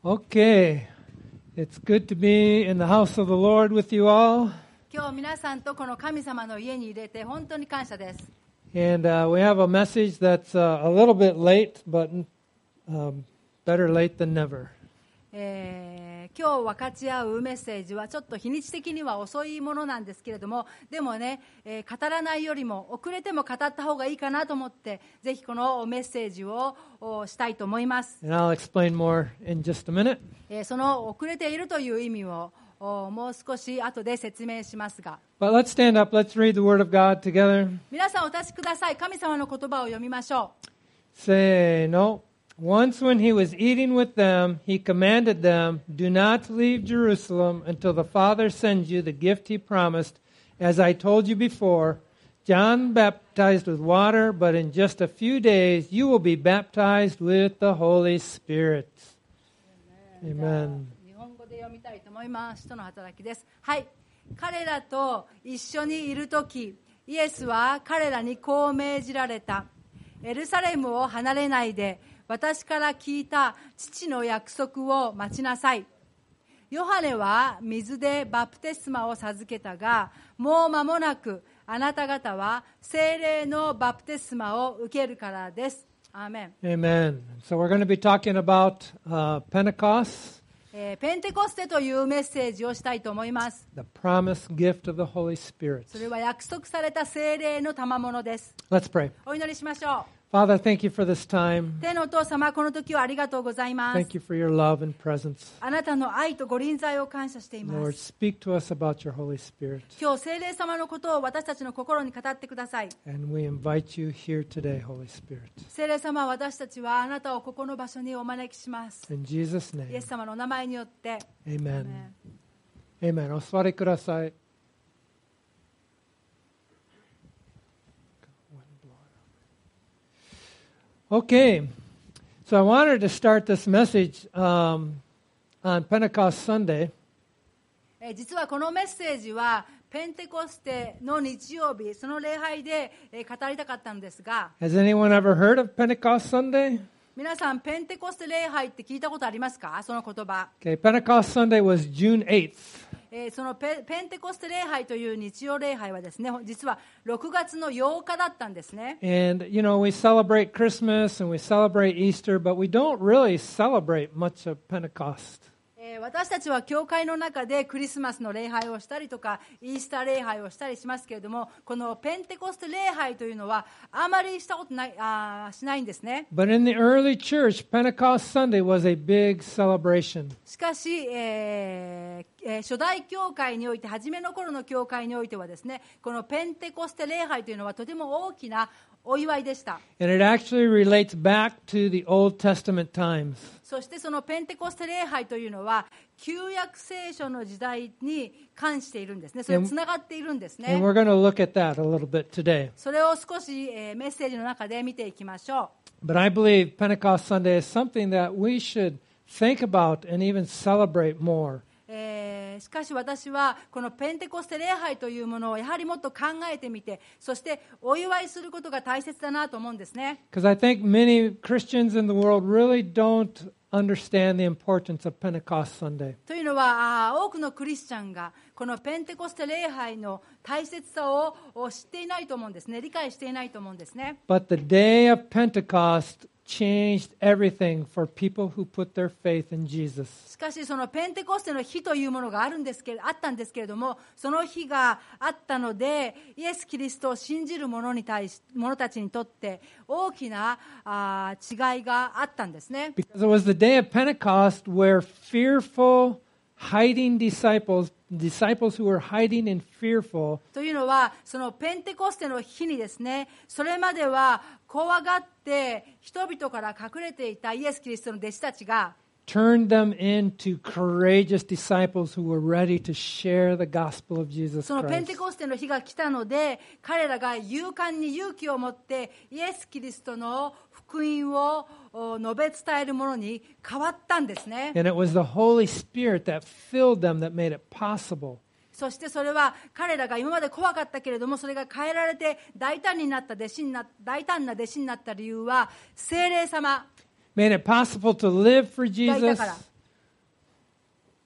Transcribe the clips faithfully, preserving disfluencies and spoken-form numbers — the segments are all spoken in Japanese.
Okay, it's good to be in the house of the Lord with you all. 今日皆さんとこの神様の家に入れて本当に感謝です。 And uh, we have a message that's uh, a little bit late, but um, better late than never. えー、今日分かち合うメッセージはちょっと日にち的には遅いものなんですけれども、でもね、えー、語らないよりも遅れても語った方がいいかなと思ってぜひこのメッセージをしたいと思います。 And I'll explain more in just a minute. えー、その遅れているという意味をもう少し後で説明しますが、 But let's stand up. Let's read the Word of God together. 皆さんお立ちください。神様の言葉を読みましょう。 Say no. Once when he was eating with them, he commanded them, "Do not leave Jerusalem until the Father sends you the gift he promised. As I told you before, John baptized with water, but in just a few days you will be baptized with the Holy Spirit." Amen. 日本語で読みたいと思います。使徒の働きです。はい。彼らと一緒にいるとき、イエスは彼らにこう命じられた。エルサレムを離れないで、私から聞いた父の約束を待ちなさい。ヨハネは水でバプテスマを授けたが、もう間もなくあなた方は聖霊のバプテスマを受けるからです。アーメン。 Amen. So we're going to be talking about uh, Pentecost, えーペンテコステというメッセージをしたいと思います。 the promised gift of the Holy Spirit. それは約束された聖霊の賜物です。 Let's pray. お祈りしましょう。 Father, thank you for this time. 天のお父様、この時はありがとうございます。 Thank you for your love and presence. あなたの愛とご臨在を感謝していま Lord, す。 speak to us about your Holy Spirit. 今日聖霊様のことを私たちの心に語ってください。 And we invite you here today, Holy Spirit. 聖霊様、私たちはあなたをここの場所にお招きします。 In Jesus' イエ name, ス様のお名前によって。 amen. Amen. お座りください。Okay, so I wanted to start this message um, on Pentecost Sunday. えー実はこのメッセージはペンテコステの日曜日、その礼拝でえー語りたかったんですが、 Has anyone ever heard of Pentecost Sunday? 皆さんペンテコステ礼拝って聞いたことありますか？その言葉。 Okay, Pentecost Sunday was June eighth. えーその ペ, ペンテコステ礼拝という日曜礼拝はですね、実はろくがつのようかだったんですね。 And, you know, we celebrate Christmas and we celebrate Easter, but we don't really celebrate much of Pentecost. えー私たちは教会の中でクリスマスの礼拝をしたりとかイースター礼拝をしたりしますけれども、このペンテコステ礼拝というのはあまりしたことないあーしないんですね。 But in the early church, Pentecost Sunday was a big celebration. しかし、えーえー初代教会において、初めの頃の教会においてはですね、このペンテコステ礼拝というのはとても大きなお祝いでした。 And it actually relates back to the Old Testament times. そしてそのペンテコステ礼拝というのは旧約聖書の時代に関しているんですね。それつながっているんですね。 And we're going to look at that a little bit today. それを少し、えーメッセージの中で見ていきましょう。 But I believe Pentecost Sunday is something that we should think about and even celebrate more. えーしかし私はこのペンテコステ礼拝というものをやはりもっと考えてみて、そしてお祝いすることが大切だなと思うんですね。 Because I think many Christians in the world really don't understand the importance of Pentecost Sunday. というのは、あー多くのクリスチャンがこのペンテコステ礼拝の大切さをを知っていないと思うんですね。理解していないと思うんですね。 But the day of Pentecost changed everything for people who put their faith in Jesus. しかしそのペンテコステの日というものがあるんですけれあったんですけれども、その日があったのでイエス・キリストを信じる者に対し者たちにとって大きなあー違いがあったんですね。 Because it was the day of Pentecost where fearful, hiding disciples, disciples who were hiding and fearful, というのはそのペンテコステの日にですね、それまでは怖がって人々から隠れていたイエス・キリストの弟子たちが turned them into courageous disciples who were ready to share the gospel of Jesus そのペン Christ. テコステの日が来たので、彼らが勇敢に勇気を持ってイエス・キリストの福音をお述べ伝えるものに変わったんですね。 And it was the Holy Spirit that filled them that made it possible. そしてそれは彼らが今まで怖かったけれども、それが変えられて大胆になった弟子にな大胆な弟子になった理由は聖霊様 Made it possible to live for がいた Jesus, から。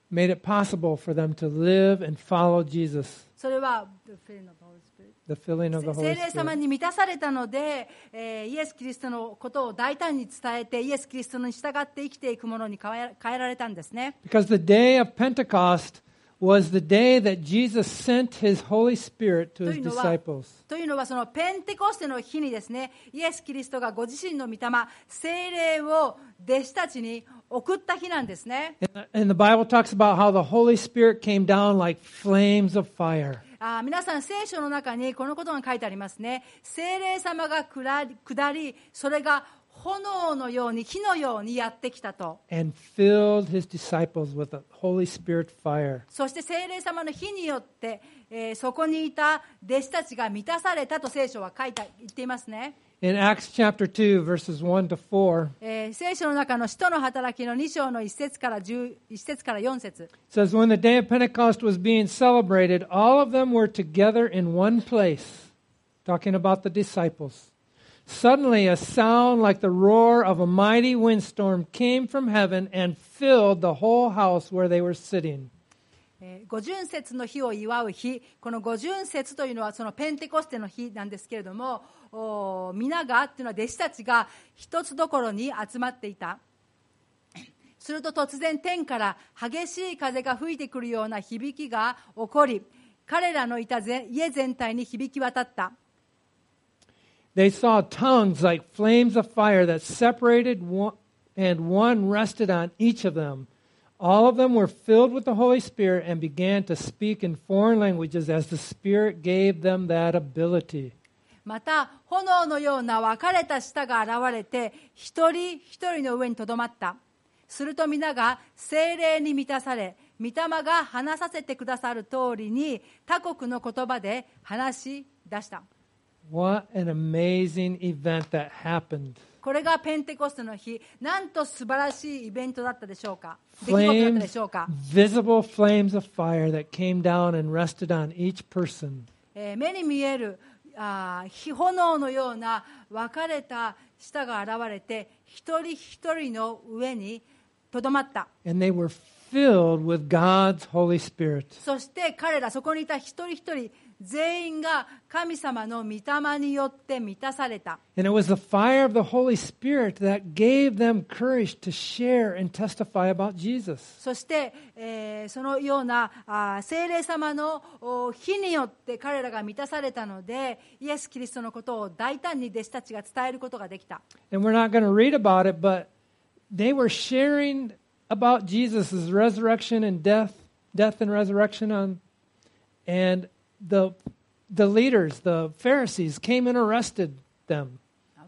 made it possible for them to live and follow Jesus. それは The filling of the Holy Spirit The filling of the 聖 Holy 霊様 Spirit. に満たされたので、えーイエス・キリストのことを大胆に伝えて、イエス・キリストに従って生きていくものに変え変えられたんですね。 Because the day of Pentecost was the day that Jesus sent his Holy Spirit to と his いうのは、 disciples. というのはそのペンテコステの日にですね、イエス・キリストがご自身の御霊、聖霊を弟子たちに送った日なんですね。 And the- and the Bible talks about how the Holy Spirit came down like flames of fire. あー皆さん、聖書の中にこのことが書いてありますね。聖霊様が下り、下りそれが炎のように、火のようにやってきたと。 And filled his disciples with the Holy Spirit fire. そして聖霊様の火によって、えーそこにいた弟子たちが満たされたと聖書は書いて言っていますね。 In Acts chapter two, verses one to four, えー聖書の中の使徒の働きのに章のいち節からじゅういち節からよん節。 it says, When the day of Pentecost was being celebrated, all of them were together in one place, talking about the disciples. Suddenly, a sound like the roar of a mighty windstorm came from heaven and filled the whole house where they were sitting. えー五巡節の日を祝う日、この五巡節というのはそのペンテコステの日なんですけれども、お皆がっていうのは弟子たちが一つどころに集まっていた。すると突然天から激しい風が吹いてくるような響きが起こり、彼らのいたぜ家全体に響き渡った。 They saw tongues like flames of fire that separated one, and one rested on each of them. All of them were filled with the Holy Spirit and began to speak in foreign languages as the Spirit gave them that ability. また炎のような分かれた舌が現れて一人一人の上にとどまった。すると皆が聖霊に満たされ、御霊が話させてくださる通りに他国の言葉で話し出した。 What an amazing event that happened. これがペンテコステの日、なんと素晴らしいイベントだったでしょうか。出来事だったで Flames, しょうか。 visible flames of fire that came down and rested on each person. えー目に見えるあー火炎のような分かれた舌が現れて一人一人の上にとどまった。 And they were filled with God's Holy Spirit. そして彼らそこにいた一人一人全員が神様の御霊によって満たされた。 And it was the fire of the Holy Spirit that gave them courage to share and testify about Jesus. そして、えーそのようなあー聖霊様のお火によって彼らが満たされたので、イエス・キリストのことを大胆に弟子たちが伝えることができた。 And we're not going to read about it, but they were sharing about Jesus' resurrection and death, death and resurrection on, and the the leaders, the Pharisees, came and arrested them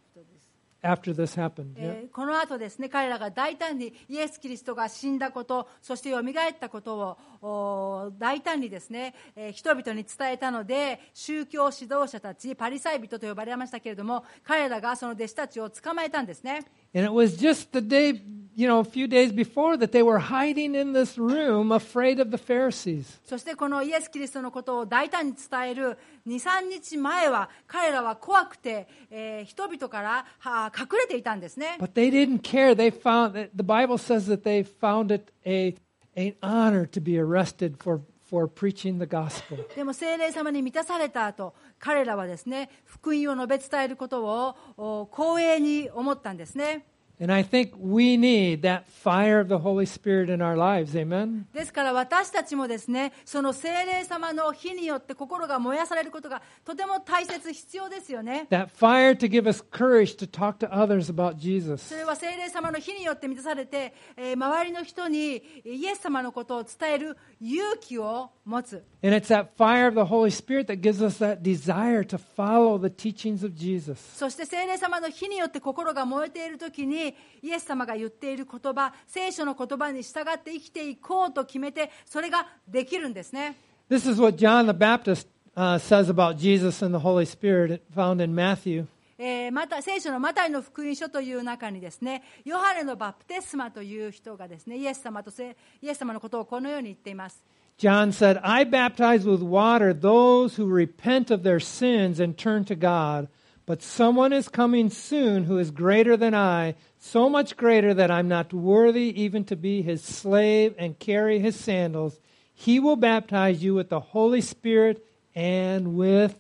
after this happened. Yeah. えーこの後ですね、彼らが大胆にイエス・キリストが死んだこと、そしてよみがえったことをお大胆にですね、えー人々に伝えたので、宗教指導者たち、パリサイ人と呼ばれましたけれども、彼らがその弟子たちを捕まえたんですね。 And it was just the day, you know, a few days before that they were hiding in this room afraid of the Pharisees. そしてこのイエス・キリストのことを大胆に伝えるに、さんにちまえは彼らは怖くて、えー人々からは隠れていたんですね。 But they didn't care. They found that the Bible says that they found it a an honor to be arrested for, for preaching the gospel. でも聖霊様に満たされた後、彼らはですね、福音を述べ伝えることをお光栄に思ったんですね。 And I think we need that fire of the Holy Spirit in our lives. Amen? ですから私たちもですね、その聖霊様の火によって心が燃やされることがとても大切、必要ですよね。 That fire to give us courage to talk to others about Jesus. それは聖霊様の火によって満たされて、えー周りの人にイエス様のことを伝える勇気を持つ。 And it's that fire of the Holy Spirit that gives us that desire to follow the teachings of Jesus. そして聖霊様の火によって心が燃えているときに、イエス様が言っている言葉、聖書の言葉に従って生きていこうと決めて、それができるんですね。 This is what John the Baptist uh, says about Jesus and the Holy Spirit, found in Matthew. えーまた聖書のマタイの福音書という中にですね、ヨハネのバプテスマという人がですね、イエス様とせイエス様のことをこのように言っています。 John said, I baptize with water those who repent of their sins and turn to God, But someone is coming soon who is greater than I, so much greater that I'm not worthy even to be his slave and carry his sandals. He will baptize you with the Holy Spirit and with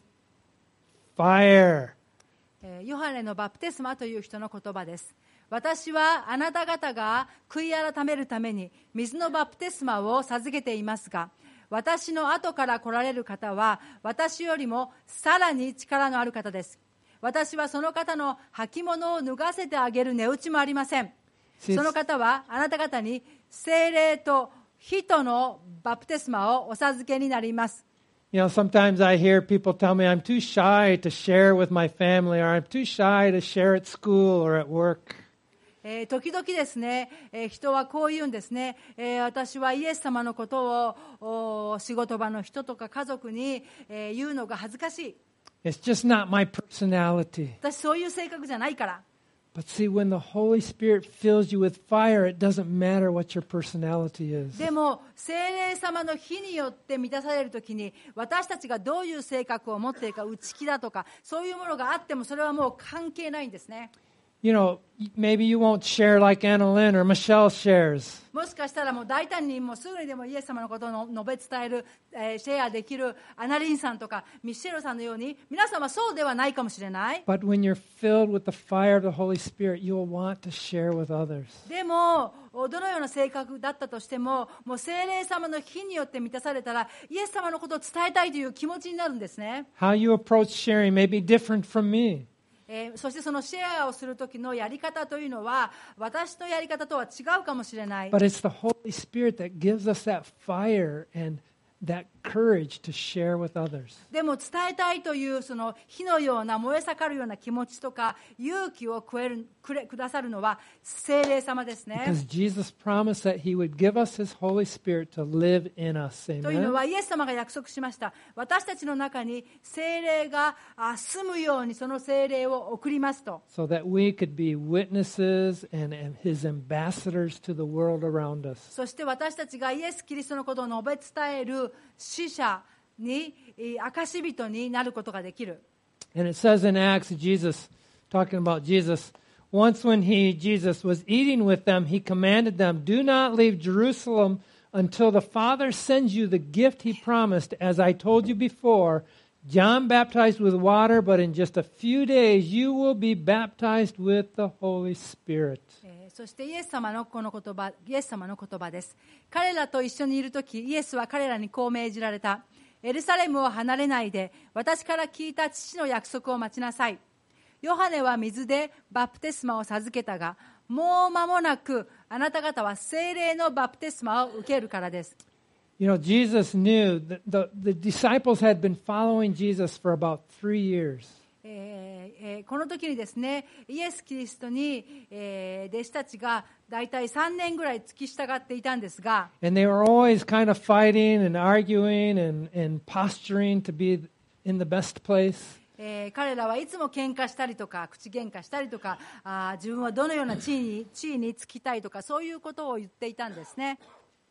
fire. えーヨハネのバプテスマという人の言葉です。私はあなた方が悔い改めるために水のバプテスマを授けていますが、私の後から来られる方は私よりもさらに力のある方です。私はその方の履物を脱がせてあげる値打ちもありません。その方はあなた方に聖霊と火とのバプテスマをお授けになります。 You know, sometimes I hear people tell me I'm too shy to share with my family, or I'm too shy to share at school or at work. えー、時々ですね、えー、人はこう言うんですね、えー、私はイエス様のことを仕事場の人とか家族に、えー、言うのが恥ずかしい。 It's just not my personality. 私そういう性格じゃないから。 But see, when the Holy Spirit fills you with fire, it doesn't matter what your personality is. でも聖霊様の火によって満たされるときに、私たちがどういう性格を持っているか、内気だとかそういうものがあってもそれはもう関係ないんですね。 You know, maybe you won't share like Anna Lynn or Michelle shares. もしかしたらもう大胆にもうすぐにでもイエス様のことを述べ伝える、えー、シェアできるアナリンさんとかミッシェルさんのように、皆さんはそうではないかもしれない。 But when you're filled with the fire of the Holy Spirit, you'll want to share with others. でもどのような性格だったとしても、もう聖霊様の火によって満たされたらイエス様のことを伝えたいという気持ちになるんですね。 How you approach sharing may be different from me. えー、そしてそのシェアをする時のやり方というのは私のやり方とは違うかもしれない。 But it's the Holy Spirit that gives us that fire and that courage to share with others. でも伝えたいというその火のような燃え盛るような気持ちとか勇気をくれるくれくださるのは聖霊様ですね。 Because Jesus promised that He would give us His Holy Spirit to live in us. というの Amen. はイエス様が約束しました。私たちの中に聖霊があ住むようにその聖霊を送りますと。 So that we could be witnesses and, and His ambassadors to the world around us. そして私たちがイエス・キリストのことを述べ伝える使者に、証人になることができる。 And it says in Acts, Jesus, talking about Jesus, once when he, Jesus, was eating with them, he commanded them, do not leave Jerusalem until the Father sends you the gift he promised. As I told you before, John baptized with water, but in just a few days you will be baptized with the Holy Spirit. そしてイエス様のこの言葉、イエス様の言葉です。彼らと一緒にいるとき、イエスは彼らにこう命じられた。エルサレムを離れないで、私から聞いた父の約束を待ちなさい。ヨハネは水でバプテスマを授けたが、もう間もなくあなた方は聖霊のバプテスマを受けるからです。 You know, Jesus knew that the, the disciples had been following Jesus for about three years. えーえー、この時にですね、イエス・キリストに、えー、弟子たちがだいたいさんねんぐらい付き従っていたんですが、 And they were always kind of fighting and arguing and, and posturing to be in the best place. えー、彼らはいつも喧嘩したりとか口喧嘩したりとか、あ自分はどのような地位に、地位につきたいとかそういうことを言っていたんですね。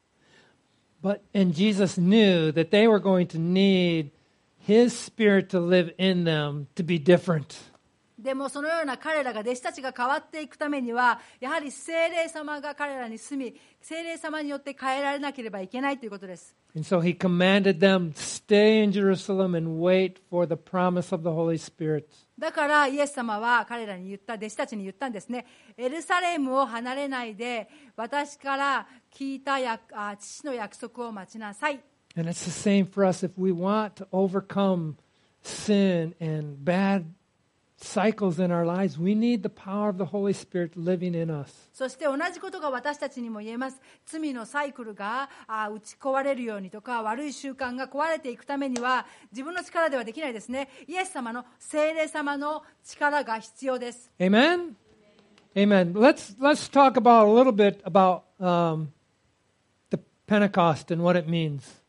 But and Jesus knew that they were going to need His Spirit to live in them to be different. でもそのような彼らが弟子たちが変わっていくためにはやはり聖霊様が彼らに住み、聖霊様によって変えられなければいけないということです。 And so He commanded them to stay in Jerusalem and wait for the promise of the Holy Spirit. だからイエス様は彼らに言った、弟子たちに言ったんですね。エルサレムを離れないで私から聞いたやあ父の約束を待ちなさい。 And it's the same for us. If we want to overcome sin and bad cycles in our lives, we need the power of the Holy Spirit living in us. そして同じことが私たちにも言えます。罪のサイクルがあ打ち壊れるようにとか、悪い習慣が壊れていくためには自分の力ではできないですね。イエス様の聖霊様の力が必要です。 Amen? Amen. Let's, let's talk about a little bit about um, the Pentecost and what it means.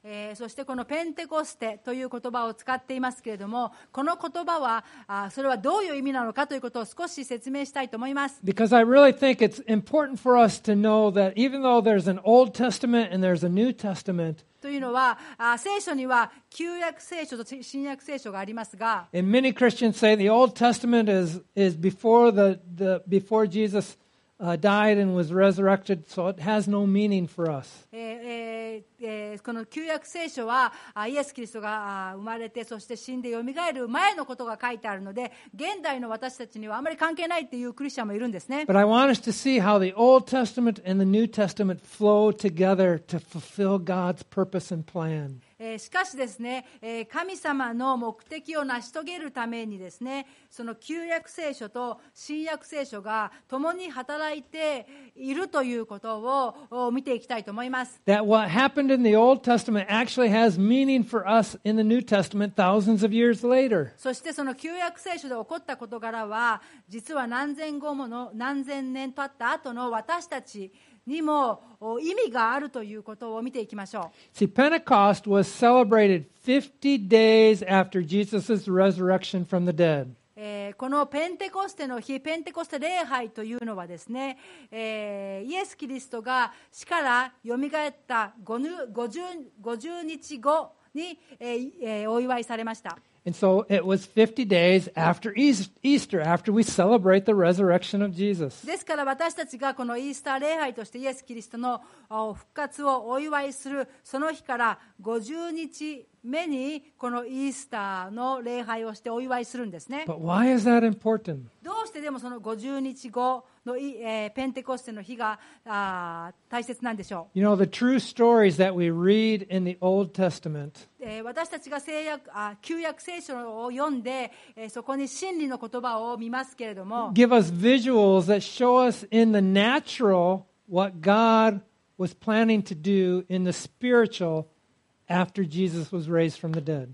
えー、そしてこのペンテコステという言葉を使っていますけれども、この言葉はあそれはどういう意味なのかということを少し説明したいと思います。 Because I really think it's important for us to know that even though there's an Old Testament and there's a New Testament, というのは、あ聖書には旧約聖書と新約聖書がありますが、 and many Christians say the Old Testament is is before the, the before Jesus uh, died and was resurrected, so it has no meaning for us. えーえーえーこの旧約聖書はあイエス・キリストがあ生まれて、そして死んでよみがえる前のことが書いてあるので、現代の私たちにはあまり関係ないっていうクリスチャンもいるんですね。 But I want us to see how the Old Testament and the New Testament flow together to fulfill God's purpose and plan. えーしかしですね、えー神様の目的を成し遂げるためにですね、その旧約聖書と新約聖書が共に働いているということをお見ていきたいと思います。 That what happened in the Old Testament actually has meaning for us in the New Testament thousands of years later. そしてその旧約聖書で起こった事柄は、実は何千後もの何千年経った後の私たちにも意味があるということを見ていきましょう。 See, Pentecost was celebrated fifty days after Jesus' resurrection from the dead. えーこのペンテコステの日、ペンテコステ礼拝というのはですね、えーイエス・キリストが死からよみがえったごじゅうにちごに、えーえーお祝いされました。 And so it was fifty days after Easter, after we celebrate the resurrection of Jesus. ですから私たちがこのイースター礼拝としてイエス・キリストのあ復活をお祝いするその日からごじゅうにちめにこのイースターの礼拝をしてお祝いするんですね。 But why is that important? どうしてでもそのごじゅうにちごの、えーペンテコステの日があ大切なんでしょう。 You know, the true stories that we read in the Old Testament えー私たちが聖約あ旧約聖書を読んで、えーそこに真理の言葉を見ますけれども、 give us visuals that show us in the natural what God was planning to do in the spiritual after Jesus was raised from the dead.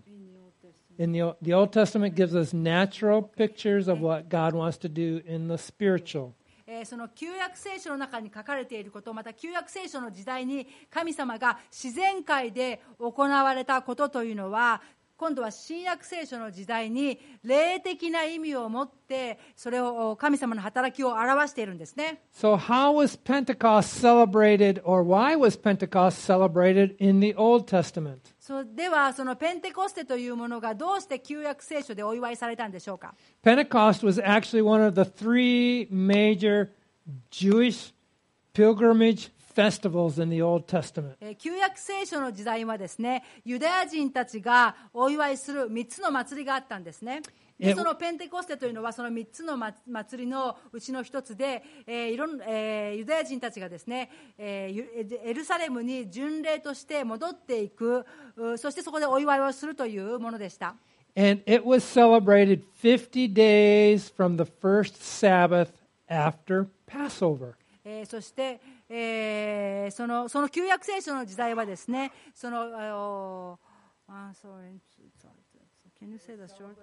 In the, the Old Testament gives us natural pictures of what God wants to do in the spiritual. えーその旧約聖書の中に書かれていること、また旧約聖書の時代に神様が自然界で行われたことというのは、今度は新約聖書の時代に霊的な意味を持ってそれを神様の働きを表しているんですね。 So how was Pentecost celebrated, or why was Pentecost celebrated in the Old Testament? そうではそのペンテコステというものがどうして旧約聖書でお祝いされたんでしょうか。 Pentecost was actually one of the three major Jewish pilgrimage festivals in the Old Testament. えー旧約聖書の時代はですね、ユダヤ人たちがお祝いするみっつの祭りがあったんですね。でえそのペンテコステというのはそのみっつのま祭りのうちの一つで、えーいろんえーユダヤ人たちがですね、えーユエルサレムに巡礼として戻っていく、うそしてそこでお祝いをするというものでした。 And it was celebrated fifty days from the first Sabbath after Passover. えーそして、えーそのその旧約聖書の時代はですね、そのあのあ sorry, sorry, can you say the short?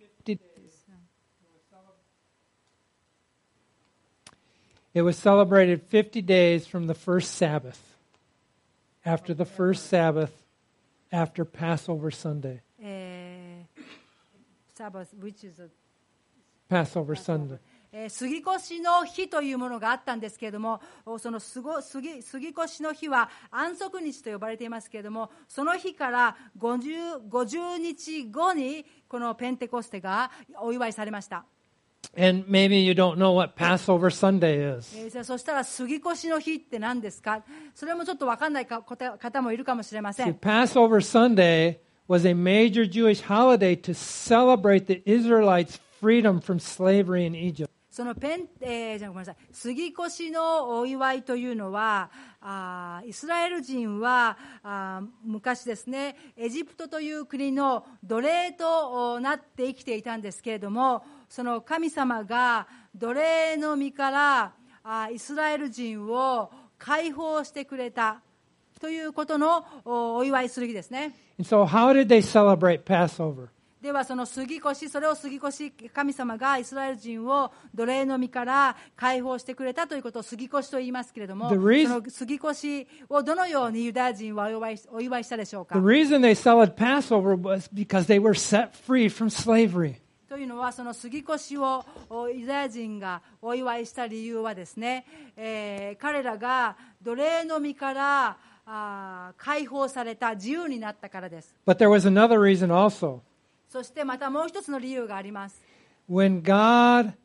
It was celebrated fifty days from the first Sabbath, after the first Sabbath, after Passover Sunday. えー Sabbath, which is a Passover Sunday. えー杉越の日というものがあったんですけれども、おそのすご杉杉越の日は安息日と呼ばれていますけれども、その日からごじゅう、ごじゅうにちごにこのペンテコステがお祝いされました。 And maybe you don't know what Passover Sunday is. えーじゃあそしたら杉越の日って何ですか。それもちょっと分かんないか方もいるかもしれませ See, ん。 Passover Sunday was a major Jewish holiday to celebrate the Israelites' freedom from slavery in Egypt. そのペン、えーじゃあごめんなさい、杉越のお祝いというのは、あイスラエル人はあ昔ですね、エジプトという国の奴隷となって生きていたんですけれども、その神様が奴隷の身からあイスラエル人を解放してくれたということのおお祝いする日ですね。 And so how did they celebrate Passover? ではその杉越、それを杉越、神様がイスラエル人を奴隷の身から解放してくれたということを杉越と言いますけれども、 The reason- その杉越をどのようにユダヤ人はお祝い、お祝いしたでしょうか。 The reason they celebrated Passover was because they were set free from slavery. というのは、その杉越をユダヤ人がお祝いした理由はですね、えー、彼らが奴隷の身からあ解放された、自由になったからです。 But there was another reason also. そしてまたもう一つの理由があります。 When God,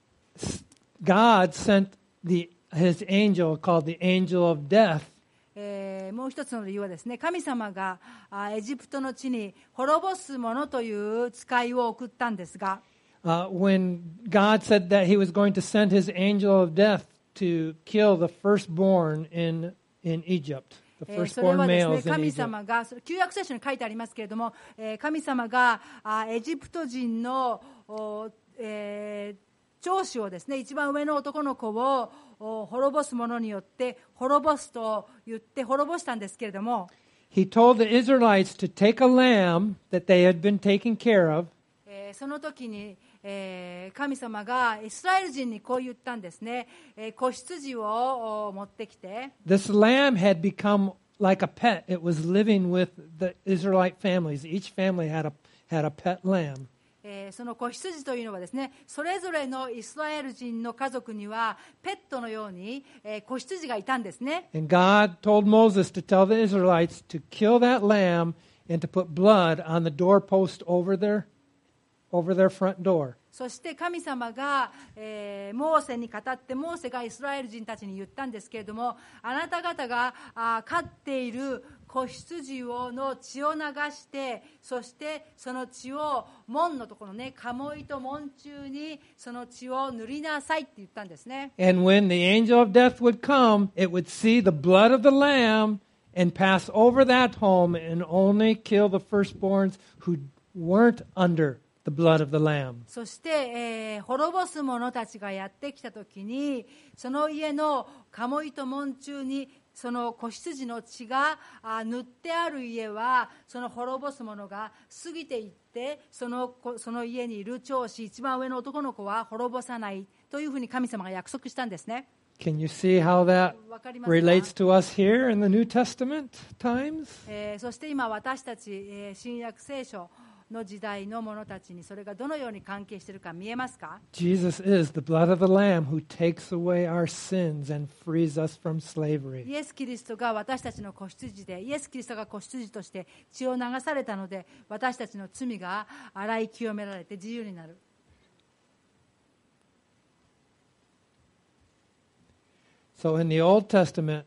God sent the, his angel called the angel of death, えー、もう一つの理由はですね、神様があエジプトの地に滅ぼす者という使いを送ったんですが、 uh, when God said that he was going to send his angel of death to kill the firstborn in, in Egypt, the えーそれ firstborn はですね、 males in 神 Egypt. 様が、それ旧約聖書に書いてありますけれども、えー神様があエジプト人の、おえー長子をですね、一番上の男の子をお滅ぼす者によって滅ぼすと言って滅ぼしたんですけれども、 He told the Israelites to take a lamb that they had been taking care of, えーその時に、えー神様がイスラエル人にこう言ったんですね、えー子羊をお持ってきて、 this lamb had become like a pet. It was living with the Israelite families. Each family had a, had a pet lamb. えーその子羊というのはですね、それぞれのイスラエル人の家族にはペットのように、えー子羊がいたんですね。 And God told Moses to tell the Israelites to kill that lamb and to put blood on the doorpost over their, over their front door. そして神様が、えーモーセに語って、モーセがイスラエル人たちに言ったんですけれども、あなた方があ飼っている子羊をの血を流して、そしてその血を門のところね、鴨居と門中にその血を塗りなさいって言ったんですね。 And when the angel of death would come, it would see the blood of the lamb and pass over that home and only kill the firstborns who weren't under the blood of the lamb. そして、えー滅ぼす者たちがやってきたときに、その家の鴨居と門中にその子羊の血があ塗ってある家は、その滅ぼす者が過ぎていって、その子その家にいる長子、一番上の男の子は滅ぼさないというふうに神様が約束したんですね。 Can you see how that わかりますか？ relates to us here in the New Testament times? えーそして今私たち、えー新約聖書の時代の者たちにそれがどのように関係しているか見えますか？ Jesus is the blood of the Lamb who takes away our sins and frees us from slavery. イエス・キリストが私たちの子羊で、イエス・キリストが子羊として血を流されたので、私たちの罪が洗い清められて自由になる。 So in the Old Testament,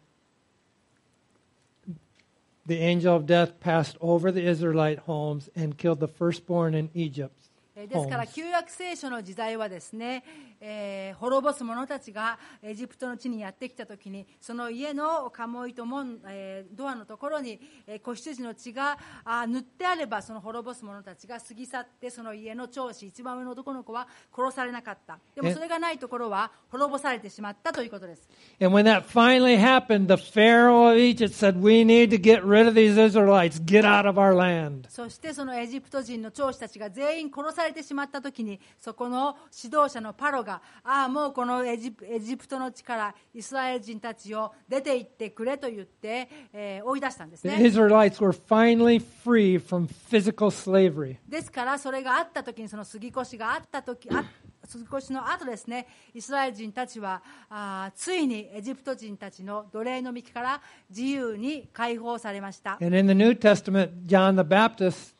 the angel of death passed over the Israelite homes and killed the firstborn in Egypt. えーですから旧約聖書の時代はですね、えー滅ぼす者たちがエジプトの地にやってきたときに、その家の鴨居と門、えードアのところに、えー子羊の血があ塗ってあれば、その滅ぼす者たちが過ぎ去って、その家の長子、一番上の男の子は殺されなかった。でもそれがないところは滅ぼされてしまったということです。 And when that finally happened, the Pharaoh of Egypt said, "We need to get rid of these Israelites. Get out of our land." そしてそのエジプト人の長子たちが全員殺されてしまったときに、そこの指導者のパロが、ああもうこのエジプ、エジプトの地からイスラエル人たちを出て行ってくれと言って、えー追い出したんです The ね。 Israelites were finally free from physical slavery. ですからそれがあったときに、その杉越があったとき、あ杉越の後ですね、イスラエル人たちはあついにエジプト人たちの奴隷の身から自由に解放されました。 And in the New Testament, John the Baptist,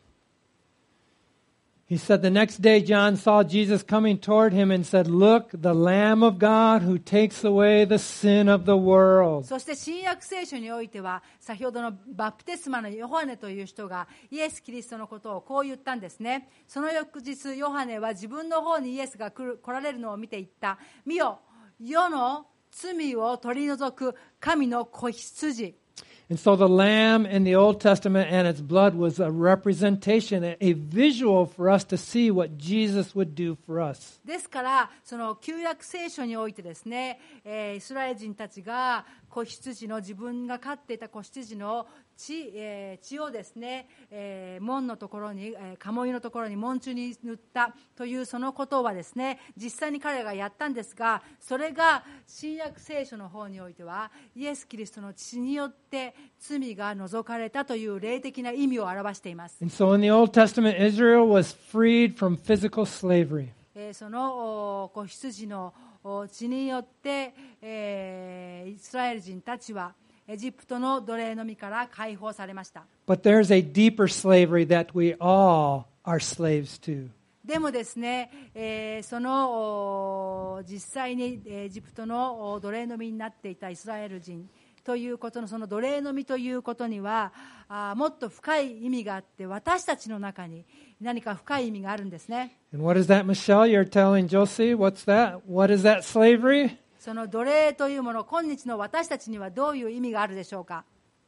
he said, the next day John saw Jesus coming toward him and said, "Look, the Lamb of God who takes away the sin of the world." そして新約聖書においては、先ほどのバプテスマのヨハネという人がイエス・キリストのことをこう言ったんですね。その翌日、ヨハネは自分の方にイエスが来る、来られるのを見て言った。見よ、世の罪を取り除く神の子羊。 And so the lamb in the Old Testament and its blood was a representation, a visual for us to see what Jesus would do for us. ですからその旧約聖書においてですね、えー、イスラエル人たちが子羊の自分が飼っていた子羊の血、えー、血をですね、えー、門のところに、えー、鴨居のところに門中に塗ったというそのことはですね、実際に彼らがやったんですが、それが新約聖書の方においてはイエス・キリストの血によって罪が除かれたという霊的な意味を表しています。 And so in the Old Testament, Israel was freed from physical slavery. えー、その子羊の血によって、えー、イスラエル人たちはエジプトの奴隷の身から解放されました。 But there's a deeper slavery that we all are slaves to. でもですね、えー、その実際にエジプトの奴隷の身になっていたイスラエル人ということのその奴隷の身ということにはあもっと深い意味があって、私たちの中に何か深い意味があるんですね。 And what is that, Michelle? You're telling Josie, what's that? What is that slavery? その奴隷というもの、今日の私たちにはどういう意味があるでしょうか。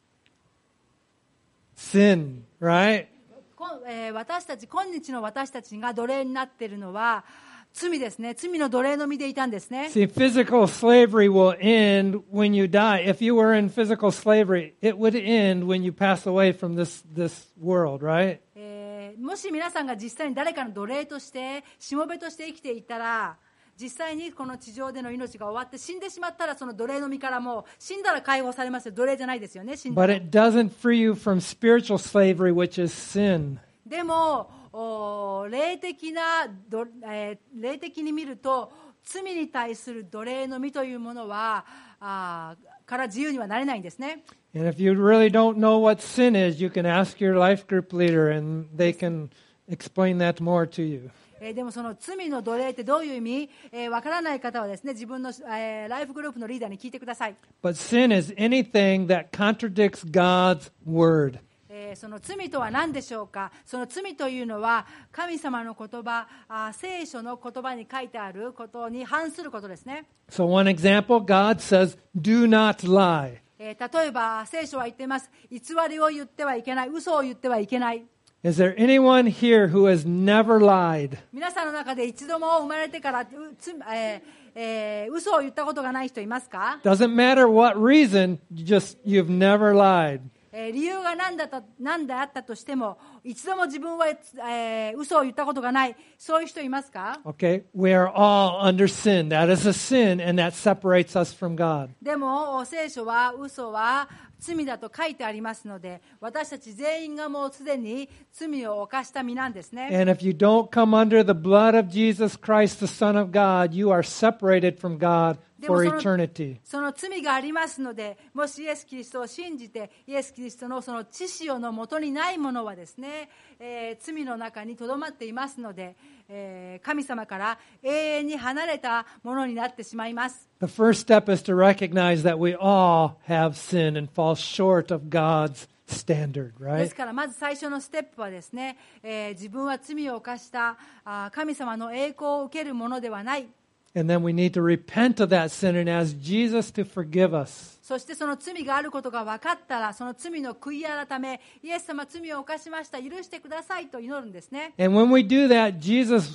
Sin, right? えー、私たち今日の私たちが奴隷になっているのは罪ですね。罪の奴隷の身でいたんですね。 See, physical slavery will end when you die. If you were in physical slavery, it would end when you pass away from this, this world, right? えー、もし皆さんが実際に誰かの奴隷としてしもべとして生きていたら、実際にこの地上での命が終わって死んでしまったら、その奴隷の身からも死んだら解放されますよ。奴隷じゃないですよね。死んだら。 But it doesn't free you from spiritual slavery, which is sin. でも霊的な、えー、霊的に見ると罪に対する奴隷の身というものはあから自由にはなれないんですね。 And if you really don't know what sin is, you can ask your life group leader and they can explain that more to you. でもその罪の奴隷ってどういう意味、えー、わからない方はですね、自分の、えー、ライフグループのリーダーに聞いてください。 But sin is anything that contradicts God's word. えー、その罪とは何でしょうか。その罪というのは神様の言葉、あ聖書の言葉に書いてあることに反することですね。 So one example, God says, do not lie. えー、例えば聖書は言っています。偽りを言ってはいけない、嘘を言ってはいけない。 Is there anyone here who has never lied? 皆さんの中で一度も生まれてからつ、えーえー、嘘を言ったことがない人いますか？ Doesn't matter what reason, just you've never lied. えー、理由が何だった何であったとしても一度も自分は、えー、嘘を言ったことがない、そういう人いますか？ Okay, we are all under sin. That is a sin, and that separates us from God. でも聖書は嘘は罪だと書いてありますので、私たち全員がもうすでに罪を犯した身なんですね。 And if you don't come under the blood of Jesus Christ, the Son of God, you are separated from God for eternity. その罪がありますので、もしイエス・キリストを信じて、イエス・キリストのその知識のもとにないものはですね、えー、罪の中にとどまっていますので、えー、神様から永遠に離れたものになってしまいます。 The first step is to recognize that we all have sinned and fall short of God's standard, で right? すからまず最初のステップはですね、えー、自分は罪を犯したあ神様の栄光を受けるものではない。 And then we need to repent of that sin and ask Jesus to forgive us. そしてその罪があることが分かったら、その罪の悔い改め、イエス様罪を犯しました、許してくださいと祈るんですね。 And when we do that, Jesus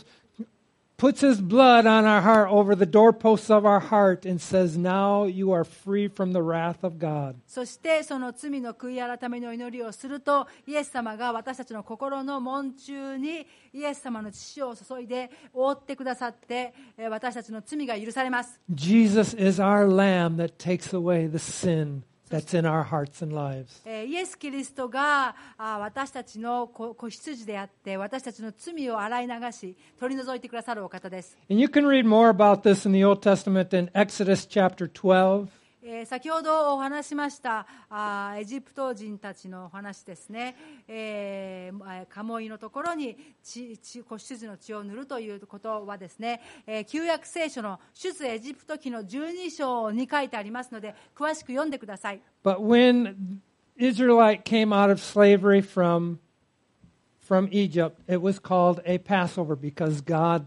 puts his blood on our heart over the doorposts of our heart and says, now you are free from the wrath of God. そしてその罪の悔い改めの祈りをすると、イエス様が私たちの心の門中にイエス様の血を注いで覆ってくださって、私たちの罪が許されます。 Jesus is our lamb that takes away the sin that's in our hearts and lives. イエス・キリストが私たちの子羊であって、私たちの罪を洗い流し取り除いてくださるお方です。 And you can read more about this in the Old Testament in Exodus chapter twelve. えー、先ほどお話しましたあエジプト人たちのお話ですね、えー、鴨居のところに血血子羊の血を塗るということはですね、えー、旧約聖書の出エジプト記のじゅうに章に書いてありますので、詳しく読んでください。 But when Israelite came out of slavery from, from Egypt, it was called a Passover because God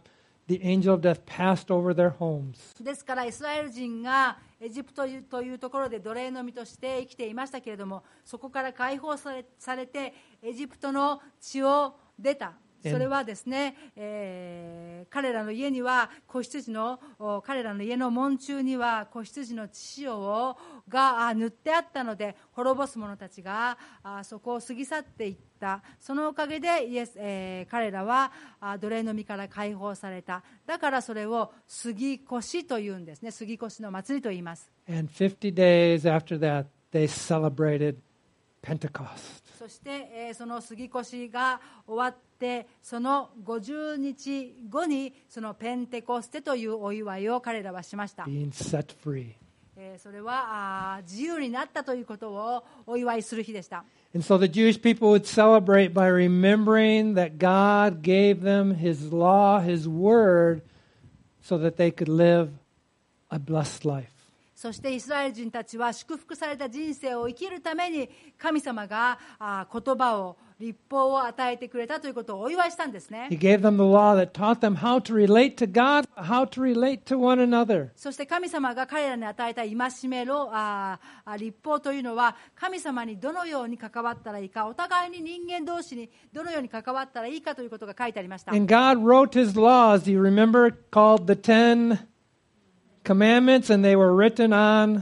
the angel of death passed over their homes. ですからイスラエル人がエジプトというところで奴隷の身として生きていましたけれども、そこから解放され、されてエジプトの地を出た。それはですね、えー、彼らの家には子羊の彼らの家の門柱には子羊の血潮をが塗ってあったので、滅ぼす者たちがあそこを過ぎ去っていった。そのおかげでイエス、えー、彼らは奴隷の身から解放された。だからそれを杉越というんですね。杉越の祭りと言います。 And fifty days after that, they celebrated Pentecost. そして、えー、その杉越が終わってそのごじゅうにちごにそのペンテコステというお祝いを彼らはしました。 Being set free. えー、それはあ自由になったということをお祝いする日でした。 And so the Jewish people would celebrate by remembering that God gave them His law, His word, so that they could live a blessed life. そしてイスラエル人たちは祝福された人生を生きるために神様が言葉を律法を与えてくれたということをお祝いしたんですね。 He gave them the law that taught them how to relate to God, how to relate to one another. そして神様が彼らに与えた戒めのあ律法というのは神様にどのように関わったらいいか、お互いに人間同士にどのように関わったらいいかということが書いてありました。 And God wrote His laws, do you remember, called the Ten Commandments, and they were written on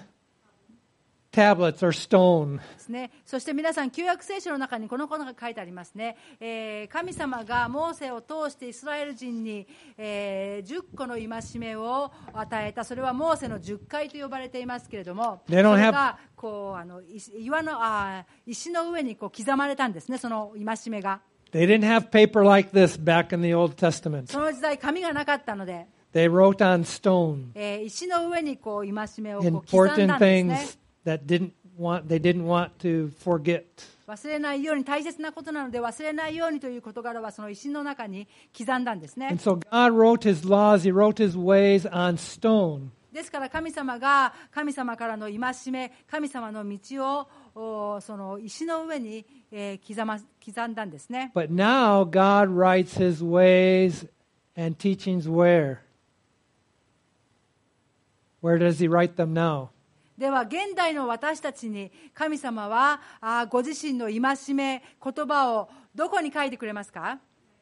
tablets or stone. ですね。そして皆さん旧約聖書の中にこのことが書いてありますね。えー、神様がモーセを通してイスラエル人に、えー、じゅっこの戒めを与えた。それはモーセのじゅっかいと呼ばれていますけれども、それがこうあの岩のあ石の上にこう刻まれたんですね。その戒めが。 They didn't have paper like this back in the Old Testament. その時代紙がなかったので、 They wrote on stone. えー、石の上にこう戒めをこう刻んだんですね。 That didn't want, they didn't want to forget. 忘れないように、大切なことなので忘れないようにという事柄はその石の中に刻んだんですね。 And so God wrote His laws, He wrote His ways on stone. ですから神様が神様からの戒め、神様の道をその石の上に、えー、刻ま、刻んだんですね。 But now God writes His ways and teachings where? Where does He write them now? では現代の私たちに神様はあご自身の戒め言葉をどこに書いてくれますか？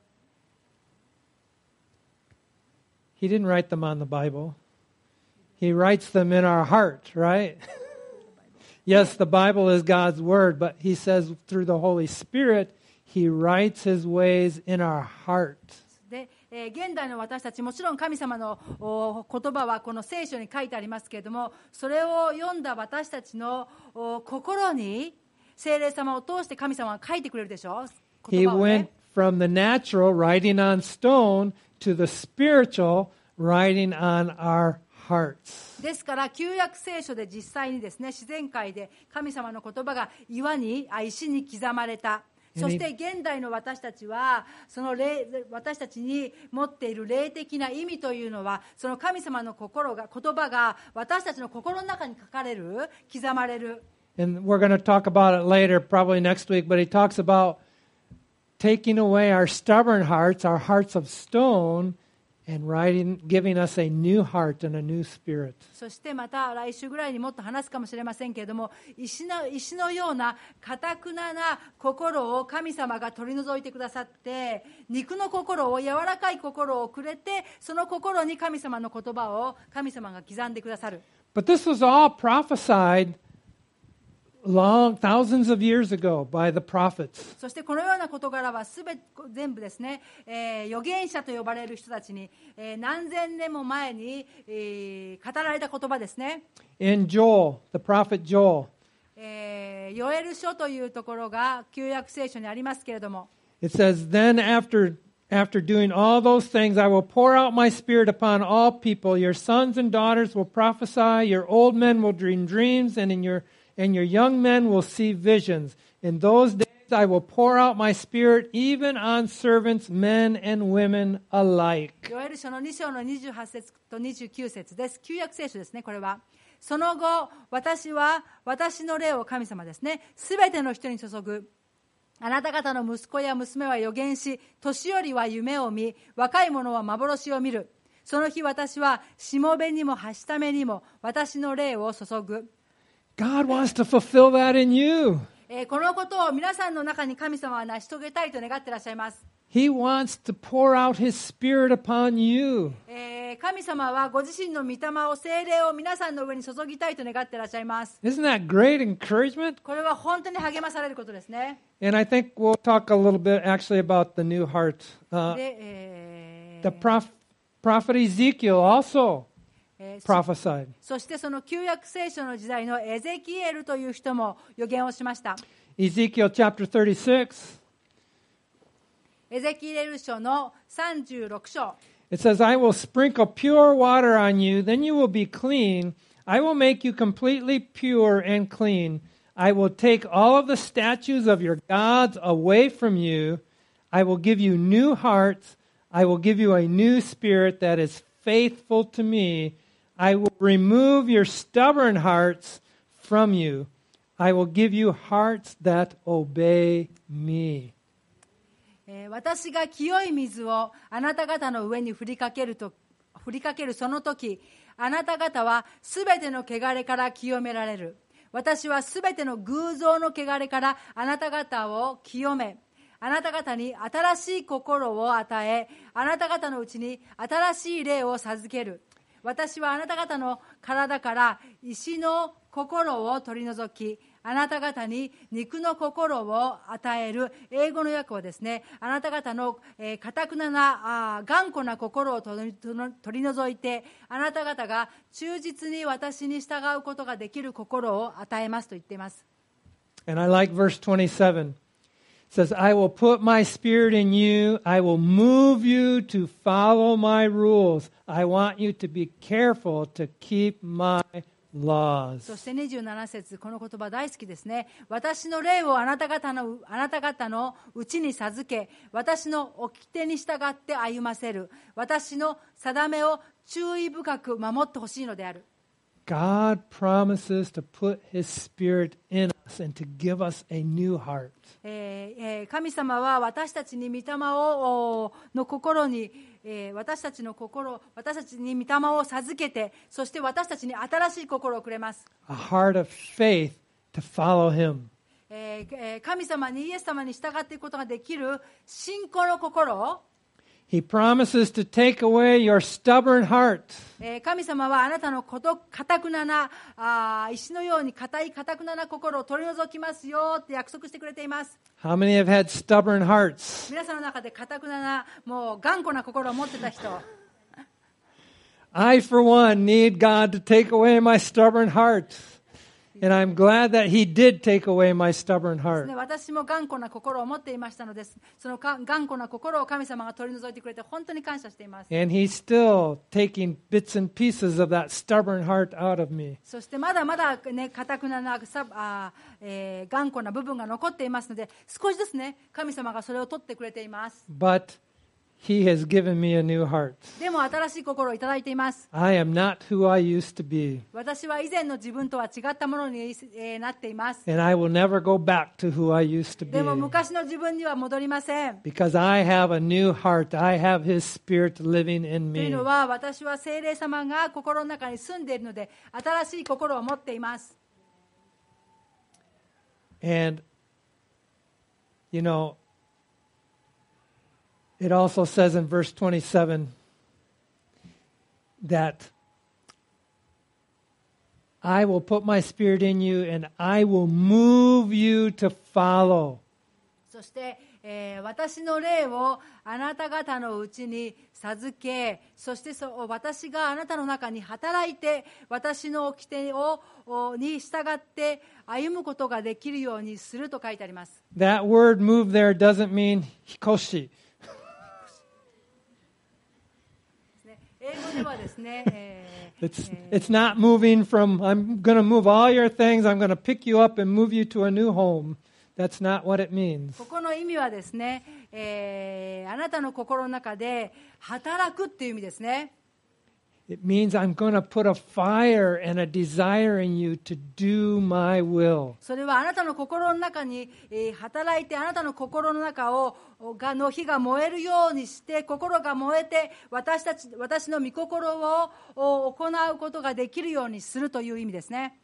He didn't write them on the Bible. He writes them in our heart, right? Yes, the Bible is God's word, but He says through the Holy Spirit, He writes His ways in our heart. でえー、現代の私たち、もちろん神様の言葉はこの聖書に書いてありますけれども、それを読んだ私たちの心に聖霊様を通して神様は書いてくれるでしょう。 He went from the natural writing on stone to the spiritual writing on our hearts. ですから旧約聖書で実際にですね、自然界で神様の言葉が岩に石に刻まれた。そして現代の私たちはその霊私たちに持っている霊的な意味というのは、その神様の心が言葉が私たちの心の中に書かれる、刻まれる。 And we're going to talk about it later, probably next week, but he talks about taking away our stubborn hearts, our hearts of stone, and writing, giving us a new heart and a new spirit. そしてまた来週ぐらいにもっと話すかもしれませんけれども、石の、石のような堅くなな心を神様が取り除いてくださって、肉の心を、柔らかい心をくれて、その心に神様の言葉を神様が刻んでくださる。 But this was all prophesied long thousands of years ago by the prophets. そしてこのような事柄はすべて全部ですね、えー、預言者と呼ばれる人たちに、えー、何千年も前に、えー、語られた言葉ですね。 In Joel, the prophet Joel, えー、ヨエル書というところが旧約聖書にありますけれども、 it says, Then after After doing all those things, I will pour out my spirit upon all people. Your sons and daughters will prophesy. Your old men will dream dreams, and in your and your young men will see visions. In those days I will pour out my spirit even on servants, men and women alike. ヨエル書のに章のにじゅうはち節とにじゅうきゅう節です。旧約聖書ですね、これは。その後、私は私の霊を神様ですね、すべての人に注ぐ。あなた方の息子や娘は預言し、年寄りは夢を見、若い者は幻を見る。 その日私はしもべにもはしためにも私の霊を注ぐ。 God wants to fulfill that in you. えーこのことを皆さんの中に神様は成し遂げたいと願っていらっしゃいます。 He wants to pour out His Spirit upon you. えー神様はご自身の御霊を、聖霊を皆さんの上に注ぎたいと願っていらっしゃいます。 Isn't that great encouragement? これは本当に励まされることですね。 And I think we'll talk a little bit actually about the new heart. Uh, で、え the ー prof- prophet Ezekiel also えー prophesied. そしてその旧約聖書の時代のエゼキエルという人も予言をしました。 Ezekiel chapter thirty-six. エゼキエル書のさんじゅうろく章。 It says, I will sprinkle pure water on you, then you will be clean. I will make you completely pure and clean. I will take all of the statues of your gods away from you. I will give you new hearts. I will give you a new spirit that is faithful to me. I will remove your stubborn hearts from you. I will give you hearts that obey me. えー私が清い水をあなた方の上に振りかけると振りかけるその時、あなた方はすべての汚れから清められる。私はすべての偶像の汚れからあなた方を清め、あなた方に新しい心を与え、あなた方のうちに新しい霊を授ける。私はあなた方の体から石の心を取り除き、あなた方に肉の心を与える。英語の訳はですね、あなた方のかたくななあ頑固な心を取り、取り除いて、あなた方が忠実に私に従うことができる心を与えますと言っています。 And I like verse twenty-seven. It says, I will put my spirit in you. I will move you to follow my rules. I want you to be careful to keep my laws. そしてにじゅうなな節、この言葉大好きですね。私の霊をあなた方のあなた方のうちに授け、私の掟に従って歩ませる。私の定めを注意深く守ってほしいのである。 God promises to put His Spirit in us and to give us a new heart. えーえー神様は私たちに御霊をの心に、えー私たちの心、私たちに御霊を授けて、そして私たちに新しい心をくれます。 A heart of faith to follow Him. えーえー神様にイエス様に従っていくことができる信仰の心を、 He promises to take away your stubborn heart. えー神様はあなたのこと堅くななあー石のように硬い堅くなな心を取り除きますよって約束してくれています。 How many have had stubborn hearts? 皆さんの中で堅くななもう頑固な心を持ってた人、 I, for one, need God to take away my stubborn heart. And I'm glad that He did take away my stubborn heart. 私も頑固な心を持っていましたのです。そのか頑固な心を神様が取り除いてくれて本当に感謝しています。 And He's still taking bits and pieces of that stubborn heart out of me. そしてまだまだね、堅くななさあ、えー頑固な部分が残っていますので、少しずつね、神様がそれを取ってくれています。 But He has given me a new heart. でも新しい心をいただいています。 I am not who I used to be. 私は以前の自分とは違ったものに、えーなっています。 And I will never go back to who I used to でも be. 昔の自分には戻りません。 Because I have a new heart. I have His Spirit living in という me. のは、私は聖霊様が心の中に住んでいるので、新しい心を持っています。 And, you know, it also says in verse twenty-seven that I will put my spirit in you and I will move you to follow. そして、えー私の霊をあなた方のうちに授け、そしてそ私があなたの中に働いて、私の掟をおに従って歩むことができるようにすると書いてあります。 That word move there doesn't mean hikoshi. 英語ではですね、えー It's, it's not moving from, I'm going to move all your things, I'm going to pick you up and move you to a new home. That's not what it means. ここの意味はですね、えーあなたの心の中で働くっていう意味ですね。 It means I'm going to put a fire and a desire in you to do my will. それはあなたの心の中に、えー、働いて、あなたの心の中をがの火が燃えるようにして、心が燃えて、私たち私の御心を行うことができるようにするという意味ですね。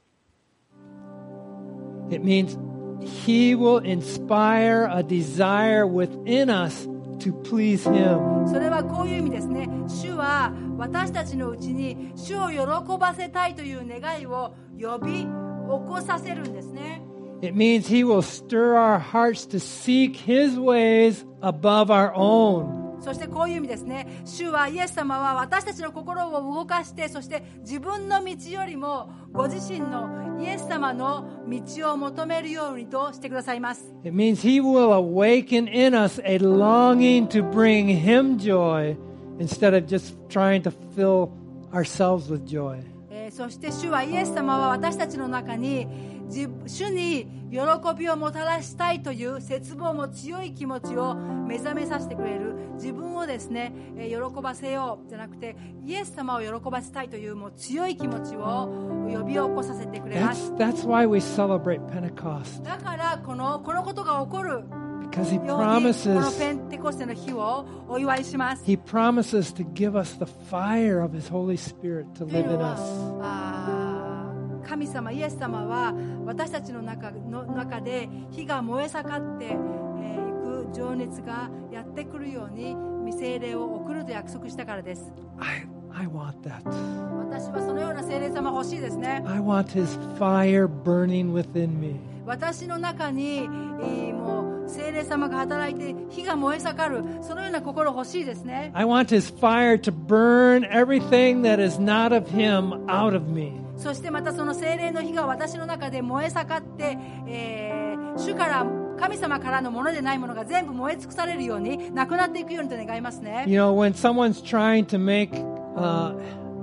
It means He will inspire a desire within us to please Him. それはこういう意味ですね。主は私たちのうちに主を喜ばせたいという願いを呼び起こさせるんですね。 It means He will stir our hearts to seek His ways above our own. そしてこういう意味ですね。主はイエス様は私たちの心を動かして、そして自分の道よりもご自身のイエス様の道を求めるようにとしてくださいます。 It means He will awaken in us a longing to bring Him joy instead of just trying to fill ourselves with joy. えー、そして主はイエス様は私たちの中に主に喜びをもたらしたいという切望も強い気持ちを目覚めさせてくれる。自分をですね、喜ばせようじゃなくてイエス様を喜ばせたいというもう強い気持ちを呼び起こさせてくれます。 That's, that's why we celebrate Pentecost. だからこの、このことが起こる Because He ように promises, このペンテコステの日をお祝いします。 He promises to give us the fire of His Holy Spirit to という live の in は us. あー神様イエス様は私たちの中の中で火が燃え盛ってい、えー、く情熱がやってくるように御聖霊を送ると約束したからです。 I, I want that. 私はそのような聖霊様欲しいですね。 I want His fire burning within me. 私の中に、えー、もう聖霊様が働いて火が燃え盛る、そのような心欲しいですね。 I want His fire to burn everything that is not of Him out of me. そしてまたその聖霊の火が私の中で燃え盛って、えー、主から神様からのものでないものが全部燃え尽くされるようになくなっていくようにと願いますね。 You know, when someone's trying to make uh,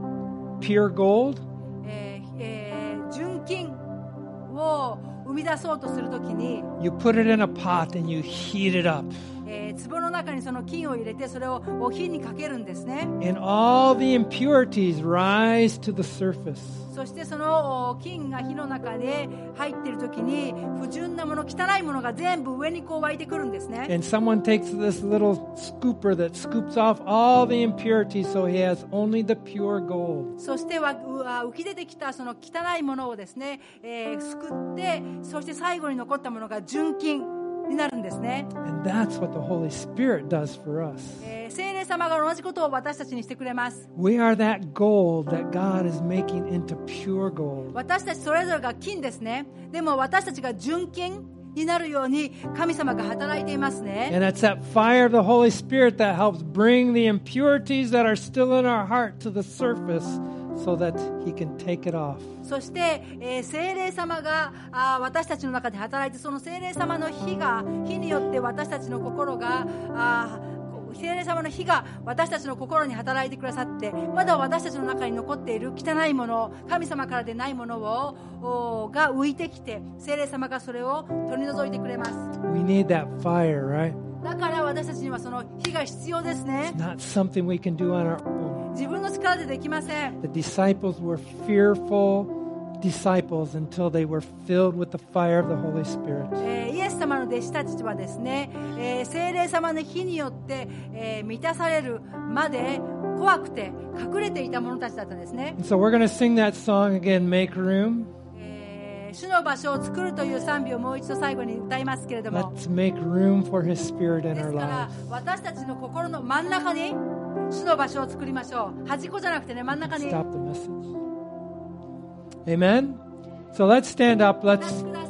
pure gold, えーえー、純金を生み出そうとするときに、 you put it in a pot and you heat it up. えー、壺の中にその金を入れてそれをお火にかけるんですね。 And all the impurities rise to the surface. そしてその金が火の中で入っているときに不純なもの、汚いものが全部上にこう湧いてくるんですね。 And someone takes this little scooper that scoops off all the impurities so he has only the pure gold. そしては浮き出てきたその汚いものをですね、えー、すくって、そして最後に残ったものが純金になるんですね。 And that's what the Holy Spirit does for us. えー、聖霊様が同じことを私たちにしてくれます。 We are that gold that God is making into pure gold. 私たちそれぞれが金ですね。でも私たちが純金になるように神様が働いていますね。 And it's that fire of the Holy Spirit that helps bring the impurities that are still in our heart to the surface so that He can take it off. そして、えー、聖霊様があ私たちの中で働いて、その聖霊様の火が火によって私たちの心があ聖霊様の火が私たちの心に働いてくださって、まだ私たちの中に残っている汚いもの、神様からでないものをが浮いてきて、聖霊様がそれを取り除いてくれます。 We need that fire, right? だから私たちにはその火が必要ですね。 Not something we can do on our own. 自分の力でできません。 The disciples were fearful disciples until they were filled with the fire of the Holy Spirit. えー、イエス様の弟子たちはですね、えー、聖霊様の火によって、えー、満たされるまで怖くて隠れていた者たちだったんですね。 And so we're going to sing that song again, Make Room. えー、主の場所を作るという賛美をもう一度最後に歌いますけれども、 Let's make room for His Spirit in で our すから lives. 私たちの心の真ん中に主の場所を作りましょう。端っこじゃなくてね、真ん中に。 Stop the message. Amen. So let's stand up. お立 Let's ちください。